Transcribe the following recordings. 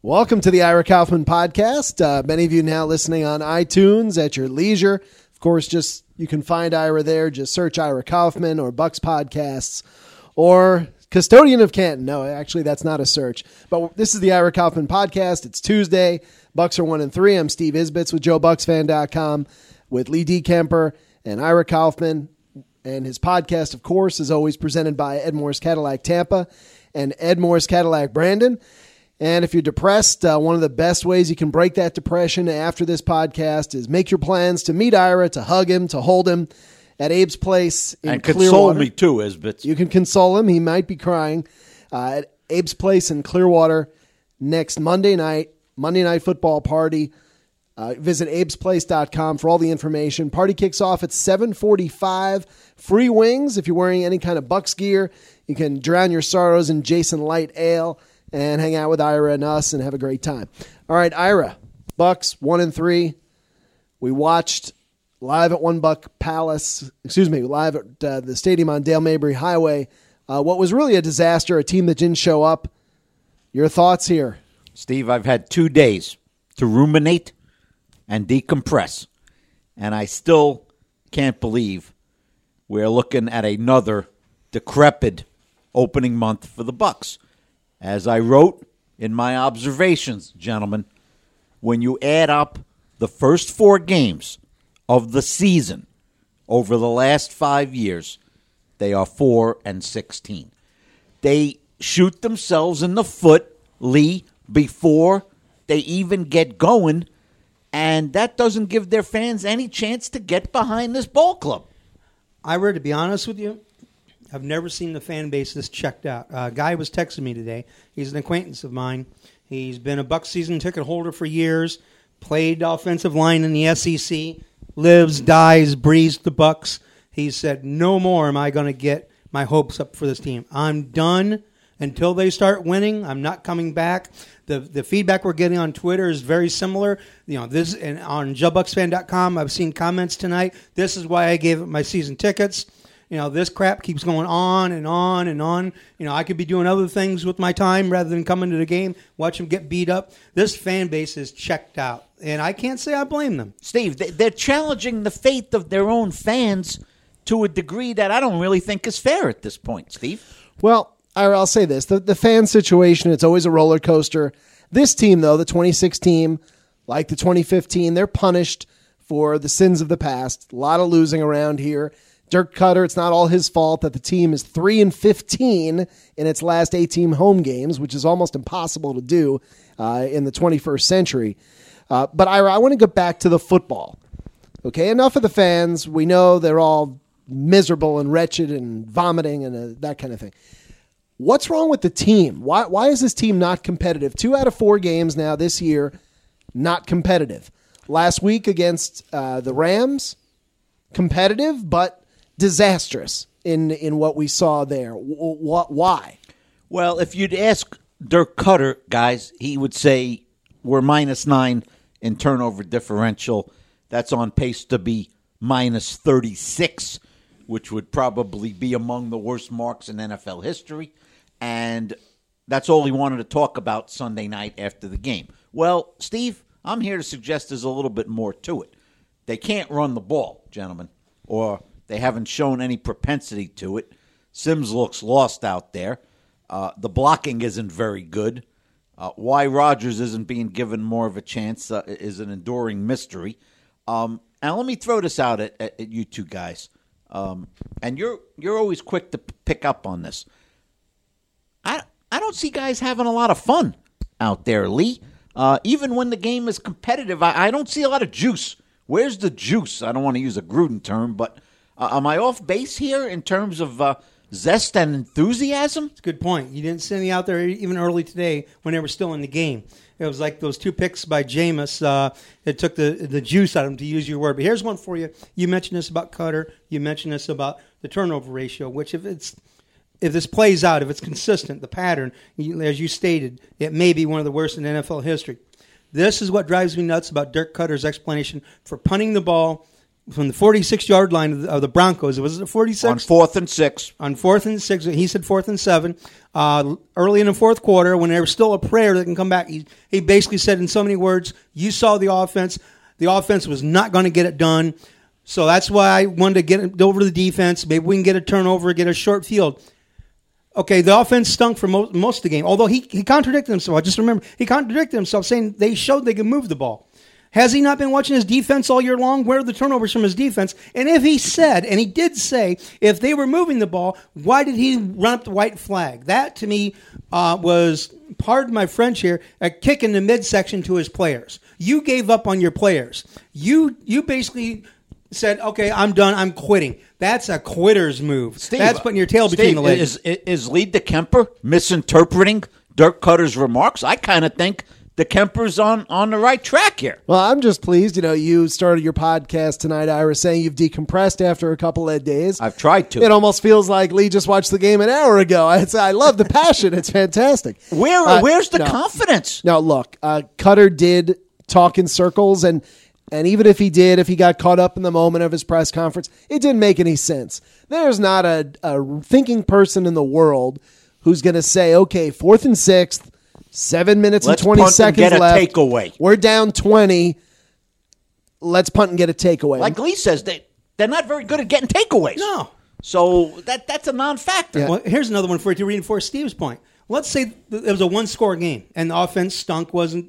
Welcome to the Ira Kaufman Podcast. Many of you now listening on iTunes at your leisure. Of course, you can find Ira there. Just search Ira Kaufman or Bucks Podcasts or Custodian of Canton. No, actually, that's not a search. But this is the Ira Kaufman Podcast. It's Tuesday. Bucks are 1-3. I'm Steve Isbitz with JoeBucksFan.com with Lee D. Kemper and Ira Kaufman. And his podcast, of course, is always presented by Ed Morris Cadillac Tampa and Ed Morris Cadillac Brandon. And if you're depressed, one of the best ways you can break that depression after this podcast is make your plans to meet Ira, to hug him, to hold him at Abe's Place in Clearwater. And console me too, Isbitz. You can console him. He might be crying. At Abe's Place in Clearwater next Monday night football party. Visit abesplace.com for all the information. Party kicks off at 7:45. Free wings if you're wearing any kind of Bucks gear. You can drown your sorrows in Jason Light Ale and hang out with Ira and us and have a great time. All right, Ira, Bucks 1-3. We watched live at One Buck Palace, live at the stadium on Dale Mabry Highway. What was really a disaster, a team that didn't show up. Your thoughts here? Steve, I've had 2 days to ruminate and decompress, and I still can't believe we're looking at another decrepit opening month for the Bucks. As I wrote in my observations, gentlemen, when you add up the first 4 games of the season over the last 5 years, they are 4-16. They shoot themselves in the foot, Lee, before they even get going, and that doesn't give their fans any chance to get behind this ball club. Ira, to be honest with you, I've never seen the fan base this checked out. A guy was texting me today. He's an acquaintance of mine. He's been a Bucs season ticket holder for years, played offensive line in the SEC, lives, dies, breathes the Bucs. He said, no more am I going to get my hopes up for this team. I'm done until they start winning. I'm not coming back. The feedback we're getting on Twitter is very similar. You know, this and on JoeBucksFan.com, I've seen comments tonight. This is why I gave up my season tickets. You know, this crap keeps going on and on and on. You know, I could be doing other things with my time rather than coming to the game, watch them get beat up. This fan base is checked out, and I can't say I blame them. Steve, they're challenging the faith of their own fans to a degree that I don't really think is fair at this point, Steve. Well, I'll say this. The fan situation, it's always a roller coaster. This team, though, the 26 team, like the 2015, they're punished for the sins of the past. A lot of losing around here. Dirk Cutter, it's not all his fault that the team is 3-15 in its last 18 home games, which is almost impossible to do in the 21st century. But Ira, I want to go back to the football. Okay, enough of the fans. We know they're all miserable and wretched and vomiting and that kind of thing. What's wrong with the team? Why is this team not competitive? 2 out of 4 games now this year, not competitive. Last week against the Rams, competitive, but disastrous in what we saw there. Why? Well, if you'd ask Dirk Cutter, guys, he would say we're -9 in turnover differential. That's on pace to be -36, which would probably be among the worst marks in NFL history. And that's all he wanted to talk about Sunday night after the game. Well, Steve, I'm here to suggest there's a little bit more to it. They can't run the ball, gentlemen, or they haven't shown any propensity to it. Sims looks lost out there. The blocking isn't very good. Why Rodgers isn't being given more of a chance is an enduring mystery. And let me throw this out at you two guys. And you're always quick to pick up on this. I don't see guys having a lot of fun out there, Lee. Even when the game is competitive, I don't see a lot of juice. Where's the juice? I don't want to use a Gruden term, but am I off base here in terms of zest and enthusiasm? It's a good point. You didn't see any out there even early today when they were still in the game. It was like those 2 picks by Jameis that took the juice out of them, to use your word. But here's one for you. You mentioned this about Cutter. You mentioned this about the turnover ratio, which if this plays out, if it's consistent, the pattern, as you stated, it may be one of the worst in NFL history. This is what drives me nuts about Dirk Cutter's explanation for punting the ball from the 46-yard line of the Broncos. Was it the 46? On 4th and 6. On 4th and 6. He said 4th and 7. Early in the fourth quarter, when there was still a prayer that can come back, he basically said in so many words, you saw the offense. The offense was not going to get it done. So that's why I wanted to get it over to the defense. Maybe we can get a turnover, get a short field. Okay, the offense stunk for most of the game. Although he contradicted himself. I just remember he contradicted himself saying they showed they could move the ball. Has he not been watching his defense all year long? Where are the turnovers from his defense? And if he said, and he did say, if they were moving the ball, why did he run up the white flag? That, to me, was, pardon my French here, a kick in the midsection to his players. You gave up on your players. You basically said, okay, I'm done, I'm quitting. That's a quitter's move. Steve, that's putting your tail between the legs. Is Lee DeKemper misinterpreting Dirk Cutter's remarks? I kind of think DeKemper's on the right track here. Well, I'm just pleased. You started your podcast tonight, Ira, saying you've decompressed after a couple of days. I've tried to. It almost feels like Lee just watched the game an hour ago. I love the passion. It's fantastic. Where's the confidence? Now, look, Cutter did talk in circles, and even if he got caught up in the moment of his press conference, it didn't make any sense. There's not a thinking person in the world who's going to say, okay, 4th and 6th, 7 minutes Let's and 20 punt seconds and get left. a takeaway. We're down 20. Let's punt and get a takeaway. Like Lee says, they're not very good at getting takeaways. No. So that's a non-factor. Yeah. Well, here's another one for you to reinforce Steve's point. Let's say it was a one-score game, and the offense stunk,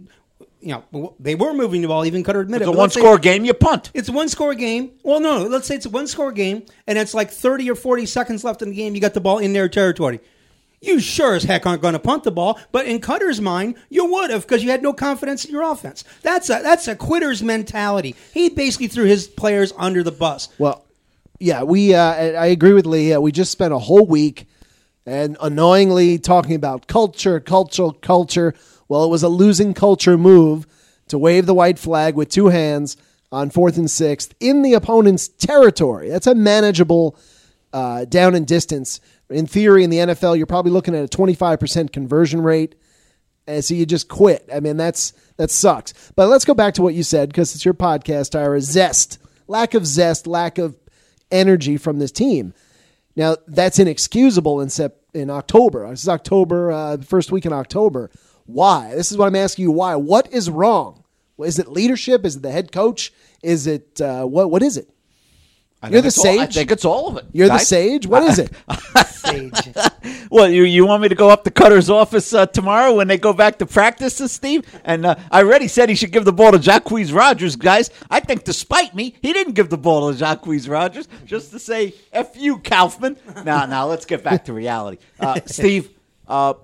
they were moving the ball, even Cutter admitted. It's a one-score game, you punt. It's a one-score game. Well, no, let's say it's a one-score game, and it's like 30 or 40 seconds left in the game. You got the ball in their territory. You sure as heck aren't going to punt the ball, but in Cutter's mind, you would have because you had no confidence in your offense. That's a quitter's mentality. He basically threw his players under the bus. Well, yeah, I agree with Lee. We just spent a whole week and annoyingly talking about culture. Well, it was a losing culture move to wave the white flag with two hands on 4th and 6th in the opponent's territory. That's a manageable down and distance. In theory, in the NFL, you're probably looking at a 25% conversion rate, and so you just quit. I mean, that sucks. But let's go back to what you said, because it's your podcast, Ira. Lack of energy from this team. Now, that's inexcusable in October. This is October, first week in October. Why? This is what I'm asking you. Why? What is wrong? Is it leadership? Is it the head coach? Is it what is it? You're the sage? I think it's all of it. You're the sage? What is it? Sage. Well, you want me to go up to Cutter's office tomorrow when they go back to practice, Steve? And I already said he should give the ball to Jacquizz Rodgers, guys. I think despite me, he didn't give the ball to Jacquizz Rodgers just to say, F you, Kaufman. Now, let's get back to reality. Steve, I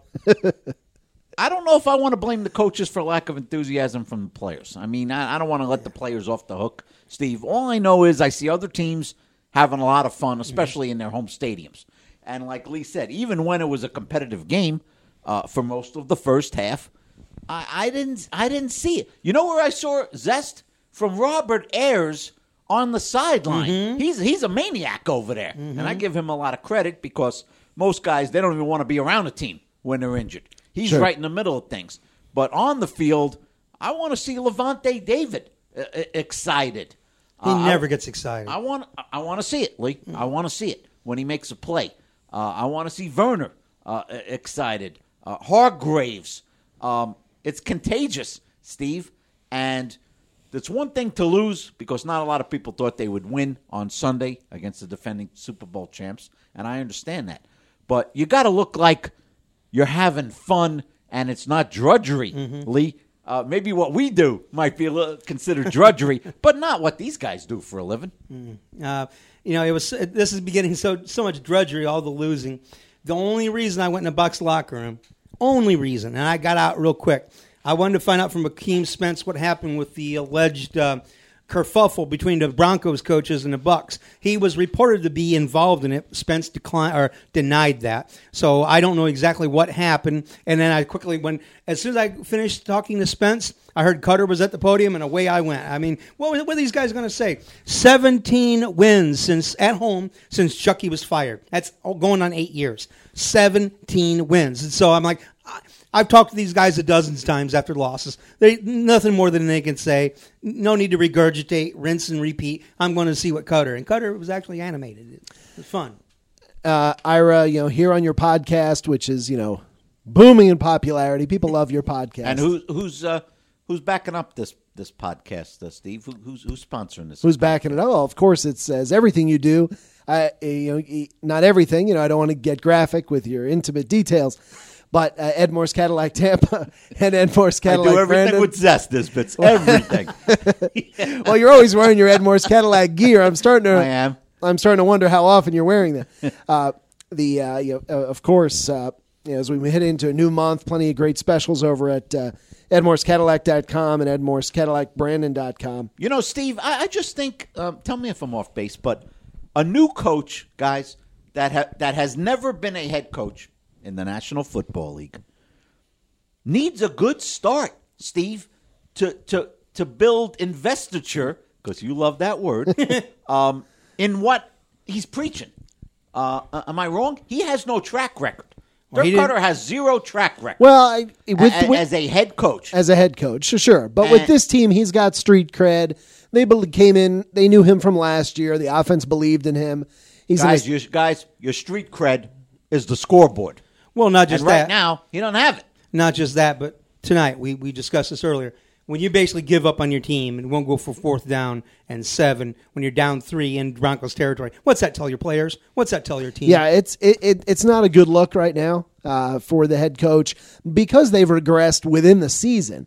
don't know if I want to blame the coaches for lack of enthusiasm from the players. I mean, I don't want to let the players off the hook, Steve. All I know is I see other teams having a lot of fun, especially in their home stadiums. And like Lee said, even when it was a competitive game for most of the first half, I didn't see it. You know where I saw zest? From Robert Ayers on the sideline. Mm-hmm. He's a maniac over there. Mm-hmm. And I give him a lot of credit because most guys, they don't even want to be around a team when they're injured. He's right in the middle of things. But on the field, I want to see Levante David excited. He never gets excited. I want to see it, Lee. I want to see it when he makes a play. I want to see Werner excited. Hargraves. It's contagious, Steve. And it's one thing to lose because not a lot of people thought they would win on Sunday against the defending Super Bowl champs, and I understand that. But you got to look like you're having fun and it's not drudgery, Lee. Maybe what we do might be considered drudgery, but not what these guys do for a living. This is beginning so much drudgery, all the losing. The only reason I went in the Bucs locker room, and I got out real quick, I wanted to find out from Akeem Spence what happened with the alleged kerfuffle between the Broncos coaches and the Bucs. He was reported to be involved in it. Spence denied that. So I don't know exactly what happened. And then I quickly as soon as I finished talking to Spence, I heard Cutter was at the podium, and away I went. I mean, what are these guys going to say? 17 wins at home since Chucky was fired. That's going on 8 years. 17 wins. And so I'm like, I've talked to these guys a dozens times after losses. Nothing more than they can say. No need to regurgitate, rinse and repeat. I'm going to see what Cutter. And Cutter was actually animated. It was fun. Ira, here on your podcast, which is, booming in popularity. People love your podcast. And who's backing up this podcast, Steve? Who's sponsoring this? Who's backing it up? Oh, of course, it says everything you do. Not everything. I don't want to get graphic with your intimate details. But Ed Morse Cadillac Tampa and Ed Morse Cadillac I do everything Brandon. with zest, this bits. Everything. Well, you're always wearing your Ed Morse Cadillac gear. I'm starting to wonder how often you're wearing that. Of course, as we head into a new month, plenty of great specials over at EdMorseCadillac.com and EdMorseCadillacBrandon.com. Steve, I just think, tell me if I'm off base, but a new coach, guys, that has never been a head coach in the National Football League needs a good start, Steve, to build investiture, because you love that word, in what he's preaching. Am I wrong? He has no track record. Dirk Cutter has zero track record. Well, as a head coach. As a head coach, sure. But with this team, he's got street cred. They came in. They knew him from last year. The offense believed in him. Your street cred is the scoreboard. Well, not just and right that. now, he don't have it. Not just that, but tonight, we discussed this earlier. When you basically give up on your team and won't go for 4th down and 7 when you're down 3 in Broncos territory, what's that tell your players? What's that tell your team? Yeah, it's not a good look right now for the head coach because they've regressed within the season.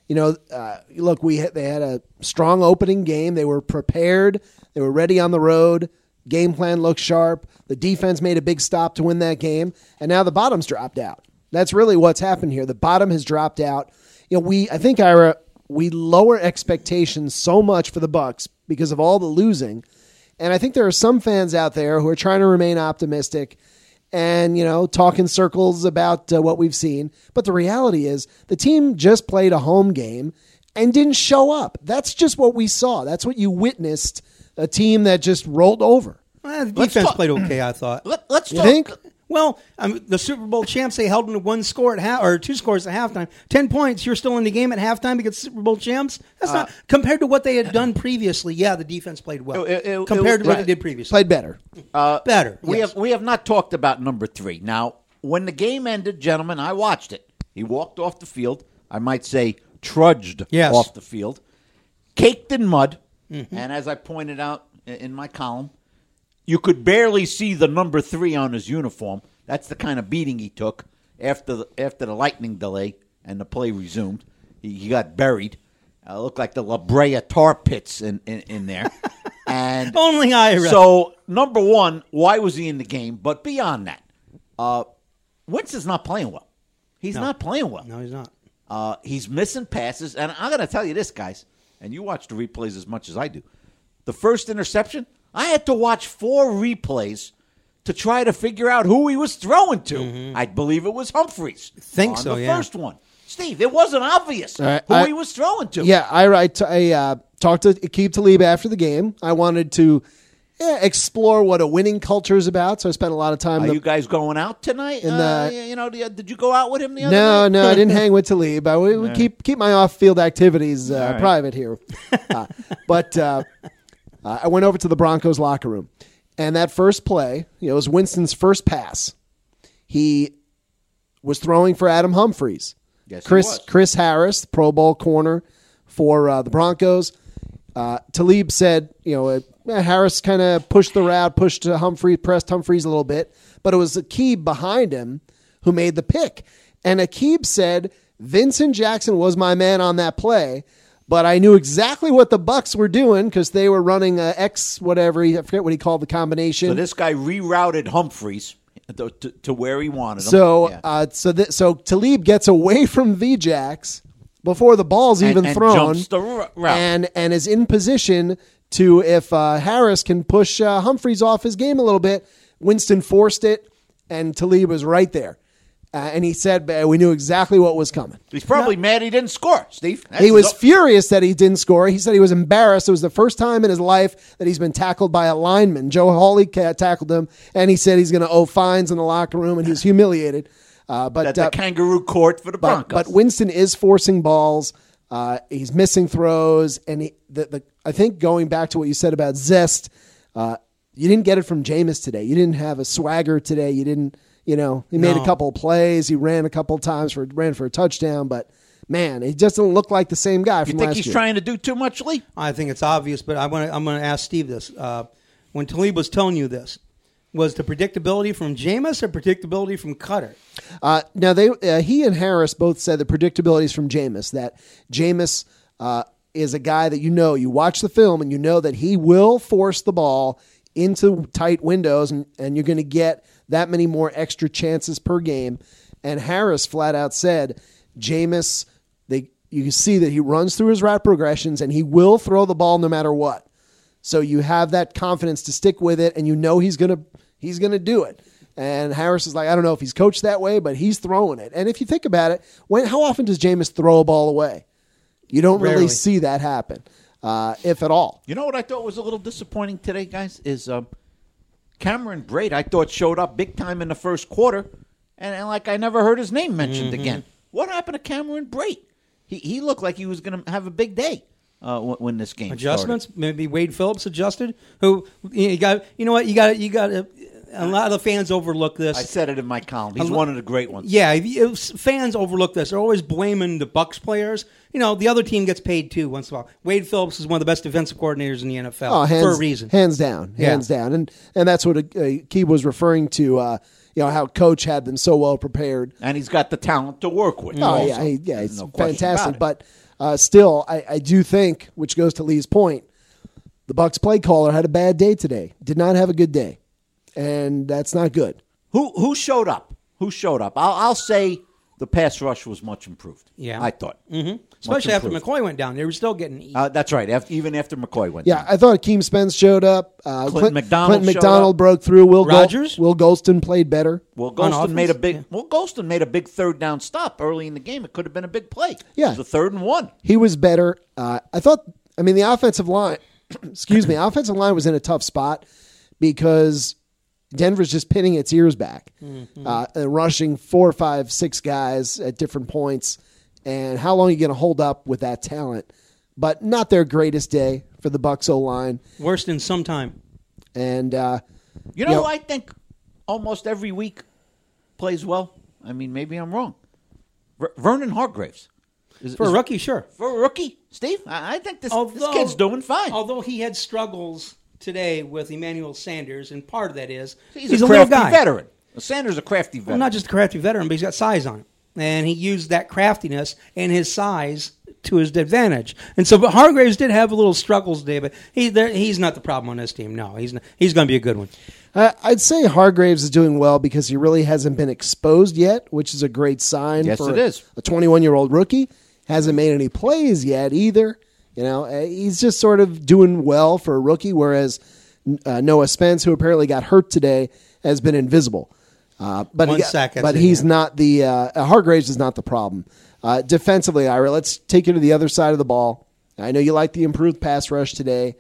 Look, they had a strong opening game. They were prepared. They were ready on the road. Game plan looked sharp. The defense made a big stop to win that game, and now the bottom's dropped out. That's really what's happened here. The bottom has dropped out. I think, Ira, we lower expectations so much for the Bucs because of all the losing, and I think there are some fans out there who are trying to remain optimistic and, talk in circles about what we've seen. But the reality is the team just played a home game and didn't show up. That's just what we saw. That's what you witnessed, a team that just rolled over. Well, the defense played okay, I thought. Let's You talk. think? Well, the Super Bowl champs, they held them to 1 score at or 2 scores at halftime. 10 points. You're still in the game at halftime against Super Bowl champs. That's not compared to what they had done previously. Yeah, the defense played well compared to what they did previously. Played better. Better. We yes. have not talked about number 3. Now, when the game ended, gentlemen, I watched it. He walked off the field. I might say trudged off the field, caked in mud, and as I pointed out in my column, you could barely see the number 3 on his uniform. That's the kind of beating he took after the lightning delay and the play resumed. He got buried. Looked like the La Brea tar pits in there. And only Ira. So, number 1, why was he in the game? But beyond that, Winston's not playing well. He's not playing well. No, he's not. He's missing passes. And I'm going to tell you this, guys, and you watch the replays as much as I do. The first interception, I had to watch 4 replays to try to figure out who he was throwing to. I believe it was Humphreys. Think on so, the yeah. first one. Steve, it wasn't obvious who he was throwing to. Yeah, I talked to Aqib Talib after the game. I wanted to explore what a winning culture is about, so I spent a lot of time. Are you guys going out tonight? Did you go out with him the other night? No, I didn't hang with Talib. I would keep my off-field activities private here. But I went over to the Broncos locker room, and that first play, it was Winston's first pass. He was throwing for Adam Humphries. Yes, Chris Harris, Pro Bowl corner for the Broncos. Talib said, Harris kind of pushed the route, pressed Humphries a little bit, but it was Aqib behind him who made the pick. And Aqib said, Vincent Jackson was my man on that play, but I knew exactly what the Bucs were doing because they were running X whatever. I forget what he called the combination. So this guy rerouted Humphries to where he wanted him. So Talib gets away from VJax before the ball's even thrown, jumps the route. and is in position to, if Harris can push Humphries off his game a little bit. Winston forced it, and Talib was right there. And he said, we knew exactly what was coming. He's probably mad he didn't score, Steve. He was furious that he didn't score. He said he was embarrassed. It was the first time in his life that he's been tackled by a lineman. Joe Hawley tackled him, and he said he's going to owe fines in the locker room, and he was humiliated. But the kangaroo court for the Broncos. But Winston is forcing balls. He's missing throws, and I think going back to what you said about zest, you didn't get it from Jameis today. You didn't have a swagger today. You didn't, he made a couple of plays. He ran a couple of times ran for a touchdown, but man, he just doesn't look like the same guy from last year. You think he's trying to do too much, Lee? I think it's obvious, but I'm going to ask Steve this. When Talib was telling you this, was the predictability from Jameis or predictability from Cutter? Now, he and Harris both said the predictability is from Jameis, that Jameis is a guy that you watch the film and you know that he will force the ball into tight windows and you're going to get that many more extra chances per game. And Harris flat out said, Jameis, you can see that he runs through his route progressions and he will throw the ball no matter what. So you have that confidence to stick with it, and he's gonna do it. And Harris is like, I don't know if he's coached that way, but he's throwing it. And if you think about it, how often does Jameis throw a ball away? You don't really Rarely. see that happen, if at all. You know what I thought was a little disappointing today, guys, is Cameron Brate, I thought, showed up big time in the first quarter, and I never heard his name mentioned again. What happened to Cameron Brate? He looked like he was going to have a big day when this game Adjustments? started. Maybe Wade Phillips adjusted? A lot of the fans overlook this. I said it in my column. He's one of the great ones. Yeah, fans overlook this. They're always blaming the Bucs players. The other team gets paid too once in a while. Wade Phillips is one of the best defensive coordinators in the NFL for a reason. Hands down. And that's what Keeb was referring to. How Coach had them so well prepared, and he's got the talent to work with. Oh also. He's no fantastic. But still, I do think, which goes to Lee's point, the Bucs play caller had a bad day today. Did not have a good day, and that's not good. Who showed up? I'll say the pass rush was much improved. Yeah, I thought. Mm-hmm. Especially after McCoy went down, they were still getting eat. That's right. Even after McCoy went Yeah, down. I thought Akeem Spence showed up. Clinton McDonald broke through. Will Rodgers? Golston played better. Well, Golston made a big third down stop early in the game. It could have been a big play. Yeah. It was a 3rd and 1. He was better. I thought. The offensive line. Offensive line was in a tough spot because Denver's just pinning its ears back, rushing 4, 5, 6 guys at different points. And how long are you going to hold up with that talent? But not their greatest day for the Bucs O-line. Worst in some time. And who I think almost every week plays well? Maybe I'm wrong. Vernon Hargreaves. For a rookie, sure. For a rookie, Steve, I think this kid's doing fine. Although he had struggles today with Emmanuel Sanders, and part of that is he's a little crafty guy. veteran. Sanders is a crafty veteran. Well, not just a crafty veteran, but he's got size on him. And he used that craftiness and his size to his advantage. And so, but Hargreaves did have a little struggles today, but he's not the problem on this team. No, he's going to be a good one. I'd say Hargreaves is doing well because he really hasn't been exposed yet, which is a great sign. Yes, for it is. A 21-year-old rookie. Hasn't made any plays yet either. He's just sort of doing well for a rookie, whereas Noah Spence, who apparently got hurt today, has been invisible. But he's not the Hargreaves is not the problem. Defensively, Ira, let's take you to the other side of the ball. I know you like the improved pass rush today.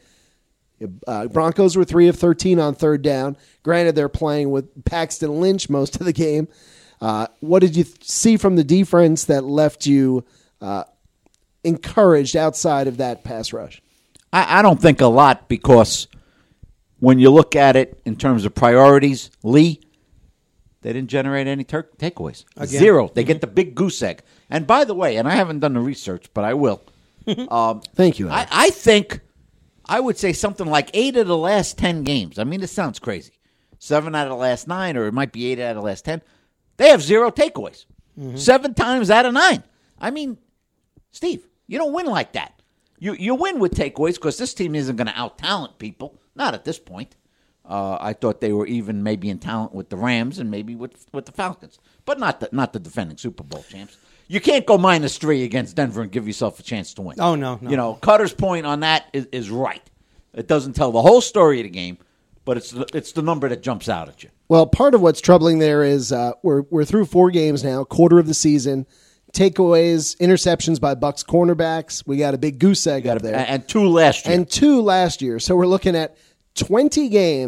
Broncos were 3 of 13 on 3rd down. Granted, they're playing with Paxton Lynch most of the game. What did you see from the defense that left you encouraged outside of that pass rush? I don't think a lot because when you look at it in terms of priorities, Lee, they didn't generate any takeaways. Again. 0. They get the big goose egg. And by the way, and I haven't done the research, but I will. Thank you. I think I would say something like 8 of the last 10 games. This sounds crazy. 7 out of the last 9, or it might be 8 out of the last 10. They have 0 takeaways. 7 times out of 9. Steve, you don't win like that. You win with takeaways because this team isn't going to out-talent people. Not at this point. I thought they were even maybe in talent with the Rams and maybe with the Falcons, but not the defending Super Bowl champs. You can't go -3 against Denver and give yourself a chance to win. Oh, no. Cutter's point on that is right. It doesn't tell the whole story of the game, but it's the number that jumps out at you. Well, part of what's troubling there is we're through 4 games now, quarter of the season. Takeaways, interceptions by Bucs cornerbacks. We got a big goose egg up there. And 2 last year. And 2 last year. So we're looking at 20 games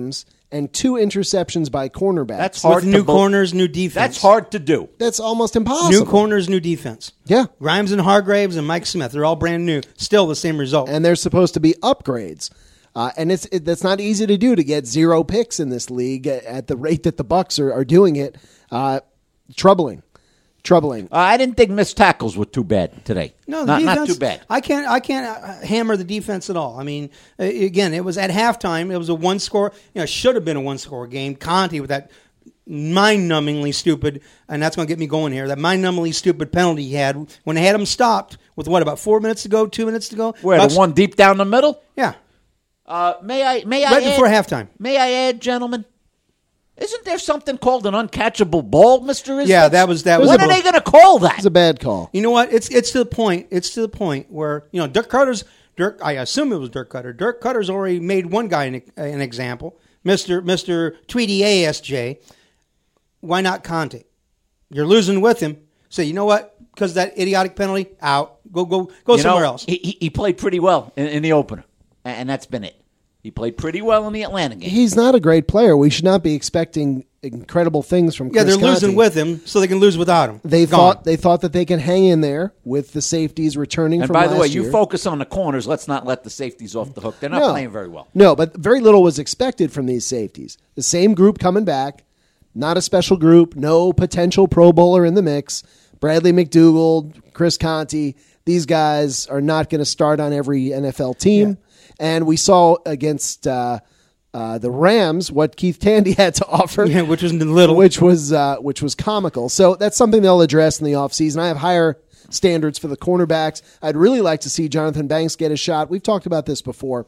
and 2 interceptions by cornerbacks. That's hard. With new corners, new defense. That's hard to do. That's almost impossible. New corners, new defense. Yeah. Grimes and Hargraves and Mike Smith, they're all brand new. Still the same result. And they're supposed to be upgrades. And that's not easy to do, to get 0 picks in this league at the rate that the Bucs are doing it. Troubling. I didn't think missed tackles were too bad today. No, the not defense, too bad. I can't hammer the defense at all. I mean, again, it was at halftime. It was a one-score. Should have been a one-score game. Conte with that mind-numbingly stupid, and that's going to get me going here. That mind-numbingly stupid penalty he had when they had him stopped with about 4 minutes to go, 2 minutes to go. Where the one deep down the middle? Yeah. May I right add, before halftime. May I add, gentlemen? Isn't there something called an uncatchable ball, Mr. Isbitz? Yeah, that was. When are they going to call that? It's a bad call. You know what? It's to the point. It's to the point where Dirk. I assume it was Dirk Cutter. Dirk Cutter's already made one guy an example, Mr. Tweety ASJ. Why not Conte? You're losing with him. So you know what? Because that idiotic penalty, out. Go somewhere else. He played pretty well in the opener, and that's been it. He played pretty well in the Atlanta game. He's not a great player. We should not be expecting incredible things from Chris they're Conte. losing with him, so they can lose without him. They thought that they can hang in there with the safeties returning from last year. And by the way, you focus on the corners. Let's not let the safeties off the hook. They're not playing very well. No, but very little was expected from these safeties. The same group coming back, not a special group, no potential Pro Bowler in the mix. Bradley McDougald, Chris Conte, these guys are not going to start on every NFL team. Yeah. And we saw against the Rams what Keith Tandy had to offer, which was little, which was comical. So that's something they'll address in the offseason. I have higher standards for the cornerbacks. I'd really like to see Jonathan Banks get a shot. We've talked about this before.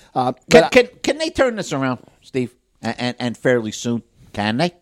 Can they turn this around, Steve, and fairly soon? Can they?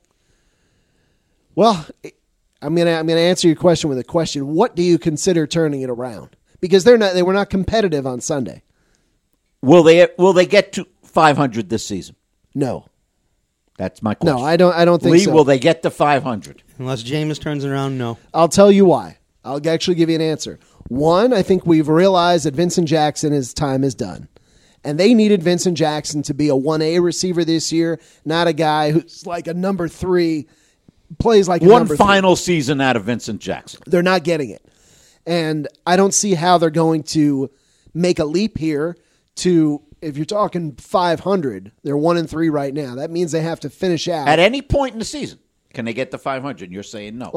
Well, I'm gonna answer your question with a question. What do you consider turning it around? Because they were not competitive on Sunday. Will they get to 500 this season? No. That's my question. No, I don't think Lee, so. will they get to 500? Unless Jameis turns it around, no. I'll tell you why. I'll actually give you an answer. One, I think we've realized that Vincent Jackson, his time is done. And they needed Vincent Jackson to be a 1A receiver this year, not a guy who's like a number 3, plays like a number 3. One final season out of Vincent Jackson. They're not getting it. And I don't see how they're going to make a leap here to, if you're talking 500, they're 1-3 right now. That means they have to finish out at any point in the season. Can they get to 500? You're saying no. Well,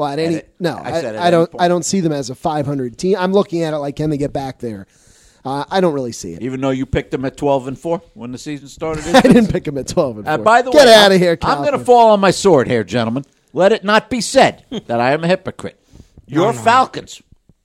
I don't see them as a 500 team. I'm looking at it like, can they get back there? I don't really see it. Even though you picked them at 12-4 when the season started. I didn't pick them at 12-4. By the way, get out of here, I'm going to fall on my sword here, gentlemen. Let it not be said that I am a hypocrite. Your Falcons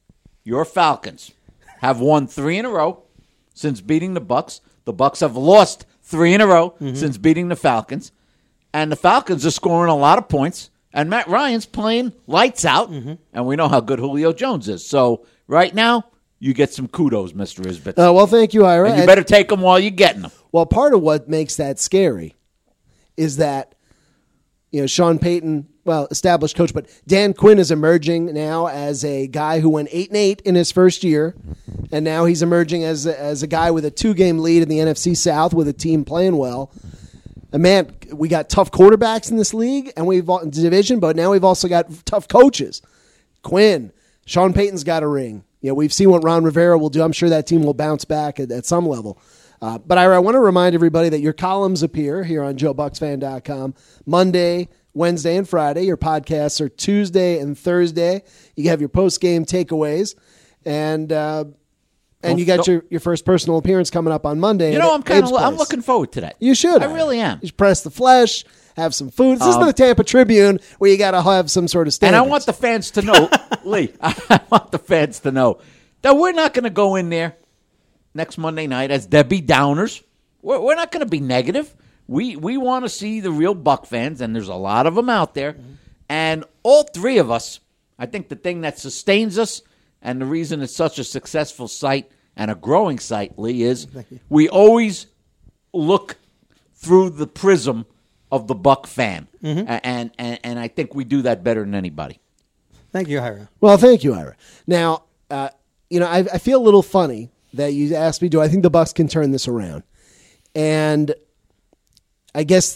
have won 3 in a row since beating the Bucs. The Bucs have lost 3 in a row since beating the Falcons. And the Falcons are scoring a lot of points. And Matt Ryan's playing lights out. And we know how good Julio Jones is. So right now, you get some kudos, Mr. Isbitz. Well, thank you, Ira. And you better take them while you're getting them. Well, part of what makes that scary is that, Sean Payton, established coach, but Dan Quinn is emerging now as a guy who went 8-8 in his first year, and now he's emerging as a guy with a 2-game lead in the NFC South with a team playing well. And man, we got tough quarterbacks in this league, and we've in the division, but now we've also got tough coaches. Quinn, Sean Payton's got a ring. We've seen what Ron Rivera will do. I'm sure that team will bounce back at some level. But I want to remind everybody that your columns appear here on JoeBucksFan.com Monday, Wednesday, and Friday. Your podcasts are Tuesday and Thursday. You have your post-game takeaways. And you got your first personal appearance coming up on Monday. I'm looking forward to that. You should. I really am. You should press the flesh, have some food. This isn't the Tampa Tribune where you got to have some sort of standards. And I want the fans to know, Lee, I want the fans to know that we're not going to go in there next Monday night as Debbie Downers. We're not going to be negative. We want to see the real Buck fans, and there's a lot of them out there. And all 3 of us, I think the thing that sustains us and the reason it's such a successful site and a growing site, Lee, is we always look through the prism of the Buck fan. And I think we do that better than anybody. Thank you, Ira. Well, thank you, Ira. Now, I feel a little funny that you asked me, do I think the Bucs can turn this around? And I guess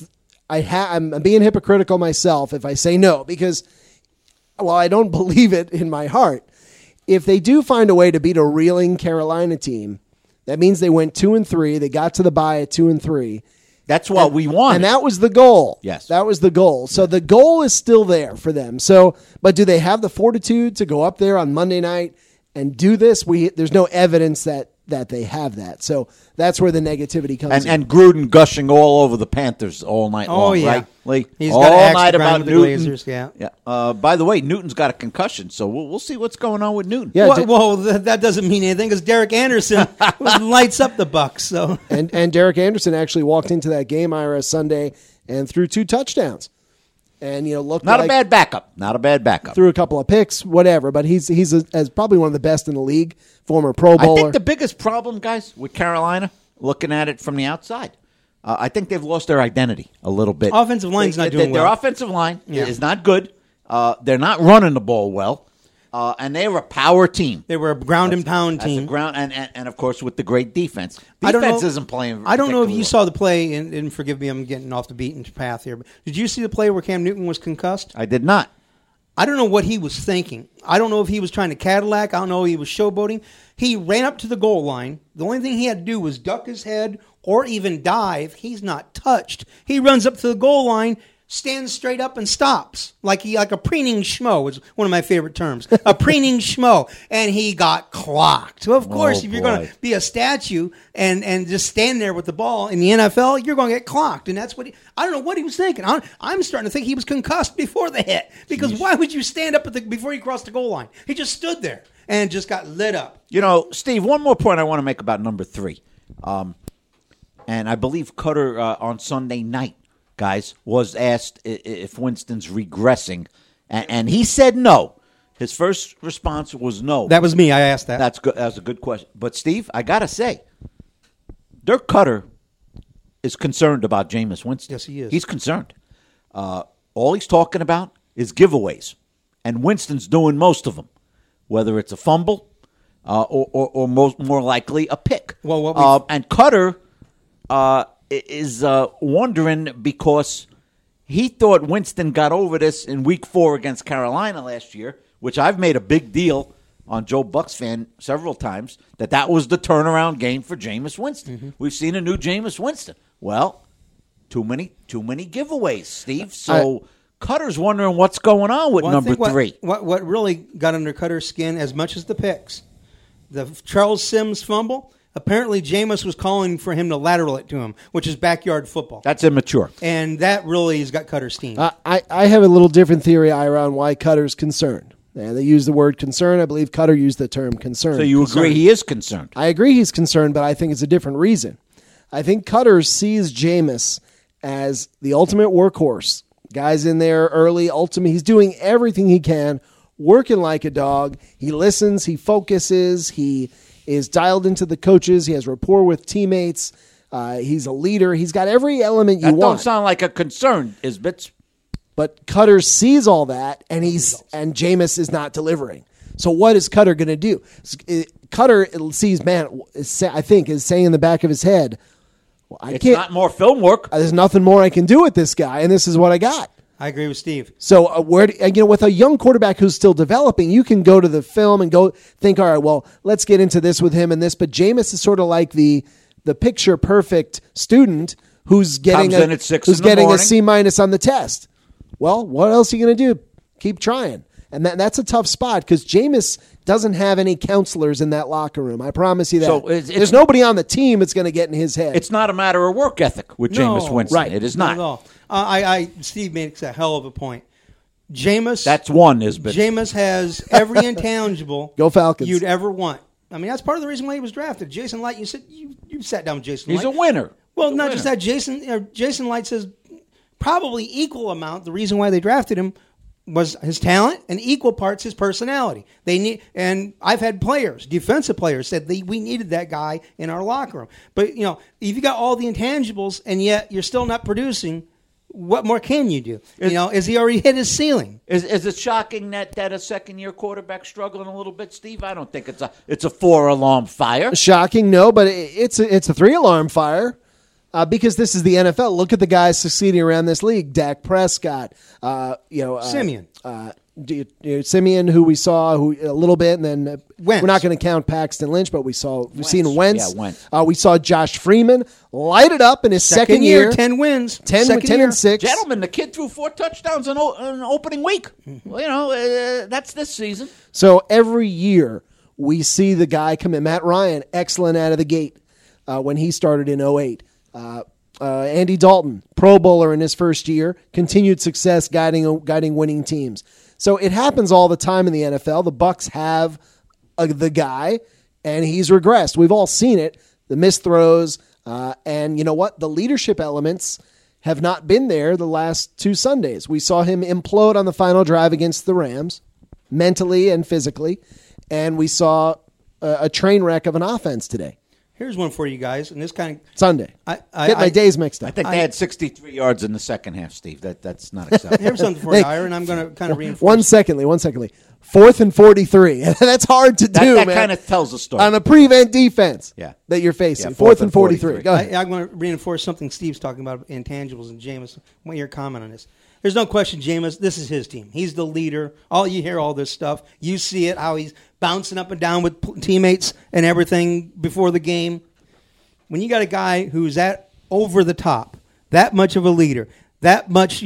I'm being hypocritical myself if I say no, because while I don't believe it in my heart, if they do find a way to beat a reeling Carolina team, that means they went 2-3. They got to the bye at 2-3. That's what we want. And that was the goal. Yes. That was the goal. So the goal is still there for them. So, but do they have the fortitude to go up there on Monday night and do this? There's no evidence that they have that. So that's where the negativity comes in. And Gruden gushing all over the Panthers all night long, yeah. right, Lee? He's all got an axe night to grind about with the Newton. Glazers, yeah. By the way, Newton's got a concussion, so we'll see what's going on with Newton. Yeah, Well, that doesn't mean anything because Derek Anderson lights up the Bucks. So and Derek Anderson actually walked into that game, Ira, Sunday, and threw 2 touchdowns. And looked Not like a bad backup. Not a bad backup. threw a couple of picks, whatever. But he's as probably one of the best in the league, former Pro Bowler. I think the biggest problem, guys, with Carolina, looking at it from the outside, I think they've lost their identity a little bit. Offensive line's not doing Their well. offensive line is not good. They're not running the ball well. And they were a power team. they were a ground and pound That's a team. ground, and of course with the great defense. I don't Defense know- isn't playing. I don't know if particularly you well. saw the play, and forgive me, I'm getting off the beaten path here. But did you see the play where Cam Newton was concussed? I did not. I don't know what he was thinking. I don't know if he was trying to Cadillac. I don't know if he was showboating. He ran up to the goal line. The only thing he had to do was duck his head or even dive. He's not touched. He runs up to the goal line, stands straight up and stops like a preening schmo is one of my favorite terms. A preening schmo, and he got clocked. So of course, if you're going boy. to be a statue and just stand there with the ball in the NFL, you're going to get clocked, and that's what I don't know what he was thinking. I'm starting to think he was concussed before the hit because why would you stand up before you crossed the goal line? He just stood there and just got lit up. Steve, one more point I want to make about number 3. And I believe Cutter on Sunday night, guys, was asked if Winston's regressing, and he said no. His first response was no. That was me. I asked that. That's good. That's a good question. But Steve, I gotta say, Dirk Cutter is concerned about Jameis Winston. Yes, he is. He's concerned. All he's talking about is giveaways, and Winston's doing most of them, whether it's a fumble or more likely a pick. Well, and Cutter is wondering because he thought Winston got over this in Week 4 against Carolina last year, which I've made a big deal on Joe Buck's fan several times, that was the turnaround game for Jameis Winston. Mm-hmm. We've seen a new Jameis Winston. Well, too many giveaways, Steve. So Cutter's wondering what's going on with Well, I number think 3. What really got under Cutter's skin as much as the picks, the Charles Sims fumble, apparently Jameis was calling for him to lateral it to him, which is backyard football. That's immature. And that really has got Cutter's steam. I have a little different theory, Ira, on why Cutter's concerned. And they use the word concern. I believe Cutter used the term concern. So you agree he is concerned? I agree he's concerned, but I think it's a different reason. I think Cutter sees Jameis as the ultimate workhorse. Guy's in there early, ultimate. He's doing everything he can, working like a dog. He listens, he focuses, he is dialed into the coaches. He has rapport with teammates. He's a leader. He's got every element you That want. don't sound like a concern, Isbits. But Cutter sees all that, and Jameis is not delivering. So what is Cutter going to do? Cutter sees, I think, is saying in the back of his head, well, It's not more film work. there's nothing more I can do with this guy, and this is what I got. I agree with Steve. So with a young quarterback who's still developing, you can go to the film and go think, all right, well, let's get into this with him and this. But Jameis is sort of like the picture perfect student who's getting Comes in at 6 who's in the getting a morning. C- on the test. Well, what else are you going to do? Keep trying. And that's a tough spot because Jameis doesn't have any counselors in that locker room. I promise you that. So there's nobody on the team that's going to get in his head. It's not a matter of work ethic with Jameis Winston. right. It is Not not. at all. Steve makes a hell of a point. Jameis. That's one, Isbits. Jameis has every intangible Go Falcons. you'd ever want. I mean, that's part of the reason why he was drafted. Jason Light, you said you sat down with Jason He's Light. a winner. Well, He's a not winner. just that. Jason Light says probably equal amount. The reason why they drafted him was his talent and equal parts his personality. And I've had defensive players said we needed that guy in our locker room. But if you got all the intangibles and yet you're still not producing, what more can you do? Is he already hit his ceiling? Is it shocking that a second-year quarterback struggling a little bit, Steve? I don't think it's a 4-alarm fire. Shocking, no, but it's a 3-alarm fire. because this is the NFL. Look at the guys succeeding around this league. Dak Prescott, Simeon. Simeon, who we saw a little bit, and then Wentz. we're not going to count Paxton Lynch, but we've seen Wentz. Yeah, Wentz. We saw Josh Freeman light it up in his second year. 10 wins. 10 and 6. Gentlemen, the kid threw 4 touchdowns in opening week. Well, that's this season. So every year we see the guy come in. Matt Ryan, excellent out of the gate when he started in 2008. Andy Dalton, Pro Bowler in his first year, continued success guiding winning teams. So it happens all the time in the NFL. The Bucs have the guy, and he's regressed. We've all seen it. The missed throws, and you know what? The leadership elements have not been there the last 2 Sundays. We saw him implode on the final drive against the Rams, mentally and physically, and we saw a train wreck of an offense today. Here's one for you guys, and this kind of Sunday. Get my days mixed up. I think they had 63 yards in the second half, Steve. That's not acceptable. Here's something for you, Ira, and I'm going to kind of reinforce. One secondly. 4th and 43. That's hard to do, that man. kind of tells the story. On a prevent defense that you're facing. Yeah, 4th and 43. Go ahead. I'm going to reinforce something Steve's talking about, intangibles, and Jameis. I want your comment on this. There's no question, Jameis, this is his team. He's the leader. You hear all this stuff. You see it, how he's bouncing up and down with teammates and everything before the game. When you got a guy who's that over the top, that much of a leader, that much,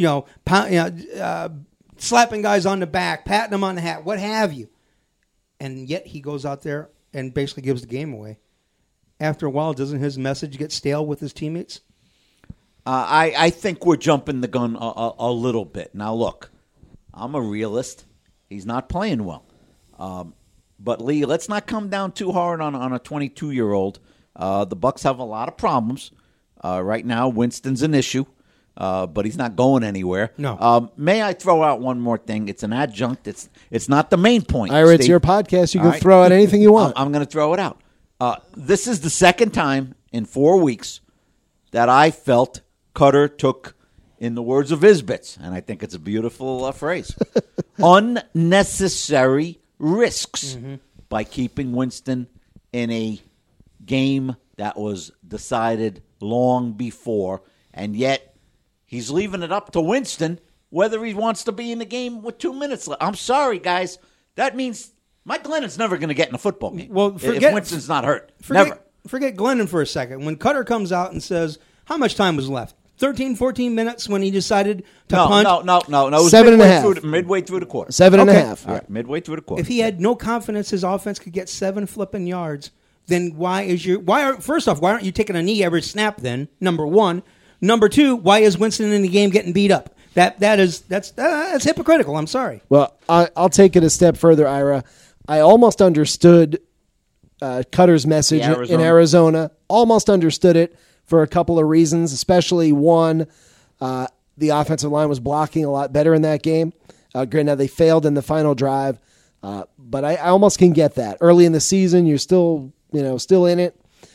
slapping guys on the back, patting them on the hat, what have you, and yet he goes out there and basically gives the game away. After a while, doesn't his message get stale with his teammates? I think we're jumping the gun a little bit. Now, look, I'm a realist. He's not playing well. But, Lee, let's not come down too hard on a 22-year-old. The Bucs have a lot of problems. Right now, Winston's an issue, but he's not going anywhere. No. May I throw out one more thing? It's an adjunct. It's not the main point. Ira, it's Steve. your podcast. You All can right. throw out anything you want. I'm going to throw it out. This is the second time in 4 weeks that I felt Cutter took, in the words of Isbitz, and I think it's a beautiful phrase, unnecessary risks by keeping Winston in a game that was decided long before, and yet he's leaving it up to Winston whether he wants to be in the game with 2 minutes left. I'm sorry, guys. That means Mike Glennon's never going to get in a football game if Winston's not hurt. Never. Forget Glennon for a second. When Cutter comes out and says, how much time was left? 13, 14 minutes when he decided to punt? No. It was 7.5. midway through the quarter. 7.5. All right, midway through the quarter. If he had no confidence his offense could get 7 flipping yards, then first off, why aren't you taking a knee every snap then? Number one. Number two, why is Winston in the game getting beat up? That's hypocritical. I'm sorry. Well, I'll take it a step further, Ira. I almost understood Cutter's message in Arizona. Almost understood it for a couple of reasons, especially one, the offensive line was blocking a lot better in that game. Granted, they failed in the final drive, but I almost can get that. Early in the season, you're still in it.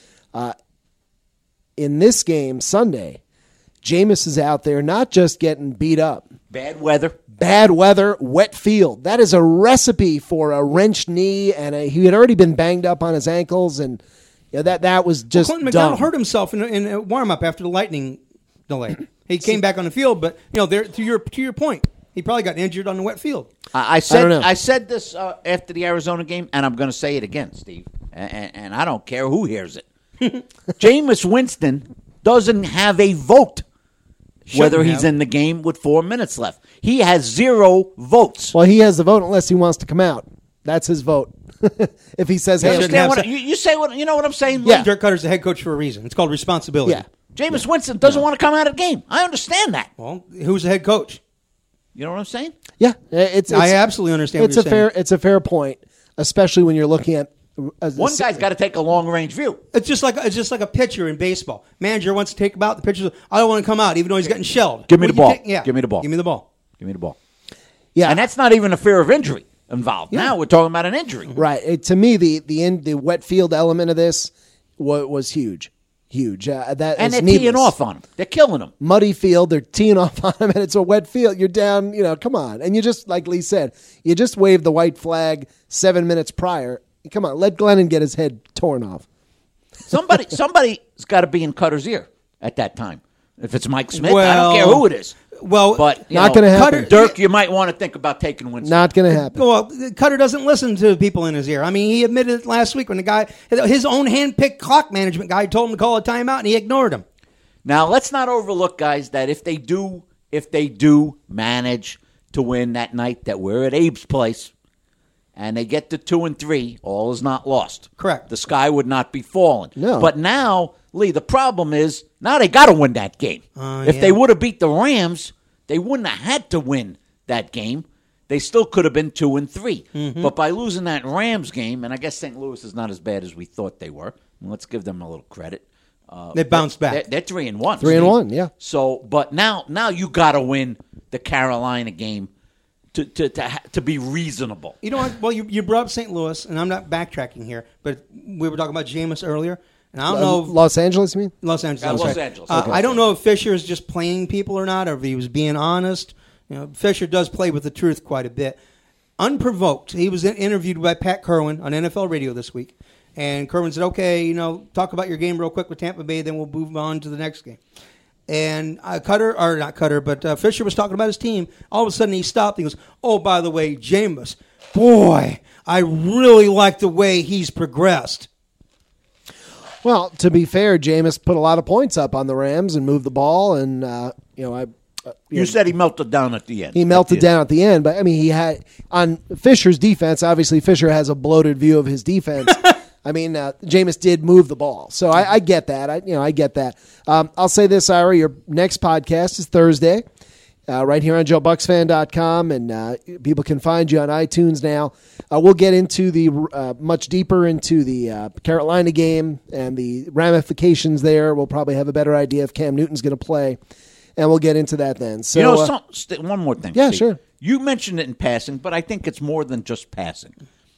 In this game, Sunday, Jameis is out there not just getting beat up. Bad weather, wet field. That is a recipe for a wrenched knee, and he had already been banged up on his ankles, and that was just Clinton dumb. McDonald hurt himself in a warm-up after the lightning delay. He came back on the field, but to your point, he probably got injured on the wet field. I don't know. said this after the Arizona game, and I'm going to say it again, Steve, and I don't care who hears it. Jameis Winston doesn't have a vote whether he's in the game with 4 minutes left. He has 0 votes. Well, he has the vote unless he wants to come out. That's his vote. If he says, "Hey, You say what? You know what I'm saying? Yeah. Dirk Cutter's the head coach for a reason. It's called responsibility. Yeah. Jameis Winston doesn't want to come out of the game. I understand that. Well, who's the head coach? You know what I'm saying? yeah, I absolutely understand. It's what you're saying. it's a fair point, especially when you're looking at One guy's got to take a long range view. It's just like a pitcher in baseball. Manager wants to take him out. The pitcher, I don't want to come out, even though he's getting shelled. Give me the ball. Yeah. Give me the ball. Give me the ball. Give me the ball. Yeah, And that's not even a fear of injury involved. Yeah. Now we're talking about an injury. right. To me, the wet field element of this was huge. And they're is teeing needless. off on him. They're killing him. Muddy field, they're teeing off on him, and it's a wet field. You're down, come on. And you just, like Lee said, you just waved the white flag 7 minutes prior. Come on, let Glennon get his head torn off. Somebody's got to be in Cutter's ear. at that time. If it's Mike Smith, I Well- don't care who it is. Well, But Not going to happen. Cutter- Dirk, you might want to think about taking Winston. Not going to happen. Well, Cutter doesn't listen to people in his ear. I mean, he admitted it last week when the guy, his own hand-picked clock management guy, told him to call a timeout, and he ignored him. Now, let's not overlook, guys, that if they do manage to win that night that we're at Abe's place and they get to 2-3, all is not lost. Correct. The sky would not be falling. No. But now, Lee, the problem is now they got to win that game. If Yeah. they would have beat the Rams, they wouldn't have had to win that game. They still could have been 2-3. But by losing that Rams game, and I guess St. Louis is not as bad as we thought they were. Let's give them a little credit. They bounced back. They're 3-1. 3-1, yeah. So, but now you got to win the Carolina game to be reasonable. You know what? Well, you brought up St. Louis, and I'm not backtracking here, but we were talking about Jameis earlier, and I don't know if Los Angeles, you mean? Los Angeles. Yeah, I'm Los sorry. Angeles. Okay. I don't know if Fisher is just playing people or not, or if he was being honest. You know, Fisher does play with the truth quite a bit. Unprovoked, he was interviewed by Pat Kerwin on NFL Radio this week, and Kerwin said, "Okay, talk about your game real quick with Tampa Bay, then we'll move on to the next game." And Fisher was talking about his team. All of a sudden, he stopped. He goes, "Oh, by the way, Jameis, boy, I really like the way he's progressed." Well, to be fair, Jameis put a lot of points up on the Rams and moved the ball, and You said he melted down at the end. he melted down at the end. But I mean, he had on Fisher's defense. Obviously, Fisher has a bloated view of his defense. I mean, Jameis did move the ball, so I get that. I get that. I'll say this, Ira. Your next podcast is Thursday, right here on JoeBucksFan.com, and people can find you on iTunes now. We'll get into the much deeper into the Carolina game and the ramifications there. We'll probably have a better idea if Cam Newton's going to play, and we'll get into that then. So, one more thing. Yeah, Steve. sure. You mentioned it in passing, but I think it's more than just passing.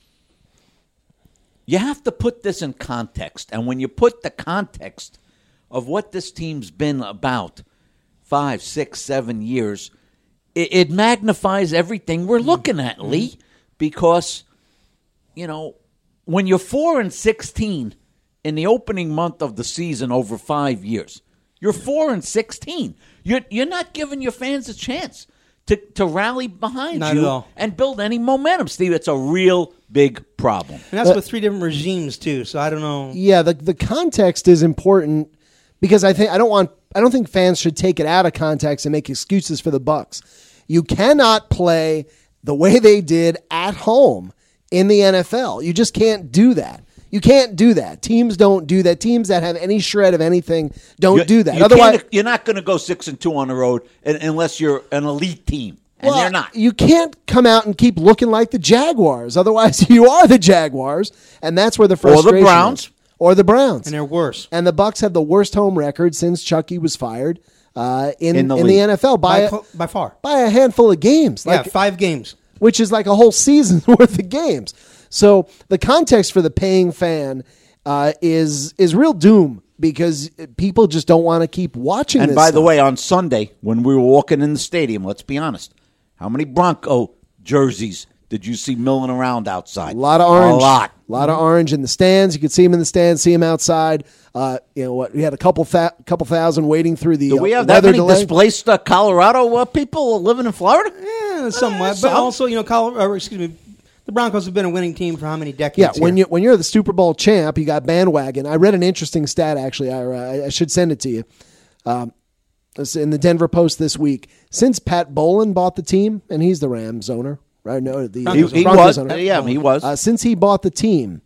You have to put this in context, and when you put the context of what this team's been about 5, 6, 7 years, it magnifies everything we're looking at, Lee, because, when you're 4-16 in the opening month of the season over 5 years, you're 4-16. You're not giving your fans a chance to rally behind Not you at all. and build any momentum, Steve. It's a real big problem. And that's with 3 different regimes too. So I don't know. yeah, the context is important because I don't think fans should take it out of context and make excuses for the Bucs. You cannot play the way they did at home in the NFL. You just can't do that. You can't do that. Teams don't do that. Teams that have any shred of anything don't do that. Otherwise, you're not going to go 6-2 on the road unless you're an elite team, and they're not. You can't come out and keep looking like the Jaguars. Otherwise, you are the Jaguars, and that's where the frustration Browns. is. Or the Browns. And they're worse. And the Bucs have the worst home record since Chucky was fired in the league. NFL By far. by a handful of games. Yeah, 5 games. Which is like a whole season's worth of games. So the context for the paying fan is real doom because people just don't want to keep watching And this by the stuff. way, on Sunday, when we were walking in the stadium, let's be honest, how many Bronco jerseys did you see milling around outside? A lot of orange. A lot. of orange in the stands. You could see them in the stands, see them outside. We had a couple thousand waiting through the Do we have that weather many delay. displaced Colorado people living in Florida? Yeah, somewhat. But also, the Broncos have been a winning team for how many decades? Yeah, here? when you're the Super Bowl champ, you got bandwagon. I read an interesting stat, actually. I should send it to you. It's in the Denver Post this week. Since Pat Bowlen bought the team, and he's the Rams owner, right? No, the He Broncos was. owner. Yeah, he was. Since he bought the team,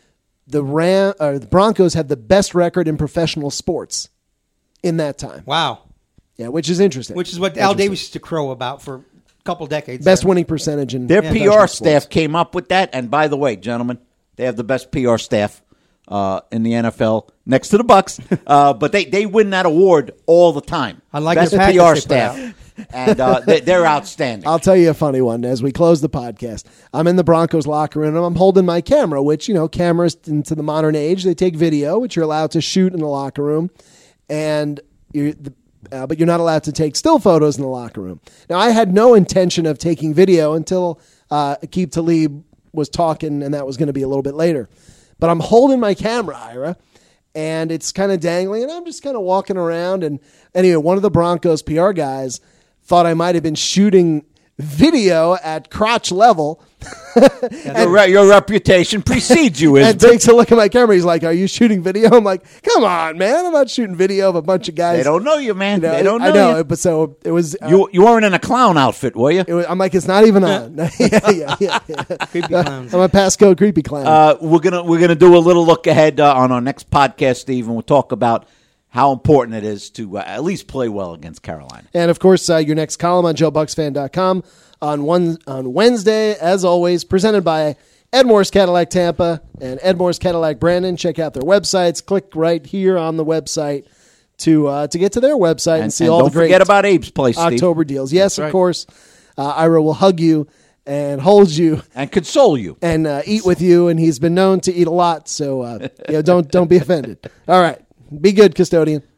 the Broncos have the best record in professional sports in that time. Wow. Yeah, which is interesting. Which is what Al Davis used to crow about for a couple decades. Best there. winning percentage in Their professional PR sports. staff came up with that. And by the way, gentlemen, they have the best PR staff in the NFL next to the Bucs. But they win that award all the time. Unlike best the package PR they put staff. And they're outstanding. I'll tell you a funny one as we close the podcast. I'm in the Broncos locker room and I'm holding my camera, which, cameras into the modern age, they take video, which you're allowed to shoot in the locker room. And but you're not allowed to take still photos in the locker room. Now, I had no intention of taking video until Aqib Talib was talking, and that was going to be a little bit later. But I'm holding my camera, Ira, and it's kind of dangling, and I'm just kind of walking around. And anyway, one of the Broncos PR guys thought I might have been shooting video at crotch level. Your reputation precedes you, And isn't it? takes a look at my camera. He's like, "Are you shooting video?" I'm like, "Come on, man! I'm not shooting video of a bunch of guys." They don't know you, man. You know, They don't know I know, you. but so it was. You weren't in a clown outfit, were you? I'm like, it's not even on. yeah. Creepy clowns. I'm a passcode creepy clown. We're gonna do a little look ahead on our next podcast, Steve, and we'll talk about how important it is to at least play well against Carolina. And of course, your next column on JoeBucksFan.com on Wednesday, as always, presented by Ed Morris Cadillac Tampa and Ed Morris Cadillac Brandon. Check out their websites. Click right here on the website to get to their website and see all the great don't forget about Abe's place, Steve. October deals. Yes, That's of course. Ira will hug you and hold you and console you and eat with you, and he's been known to eat a lot. So don't be offended. All right, be good, custodian.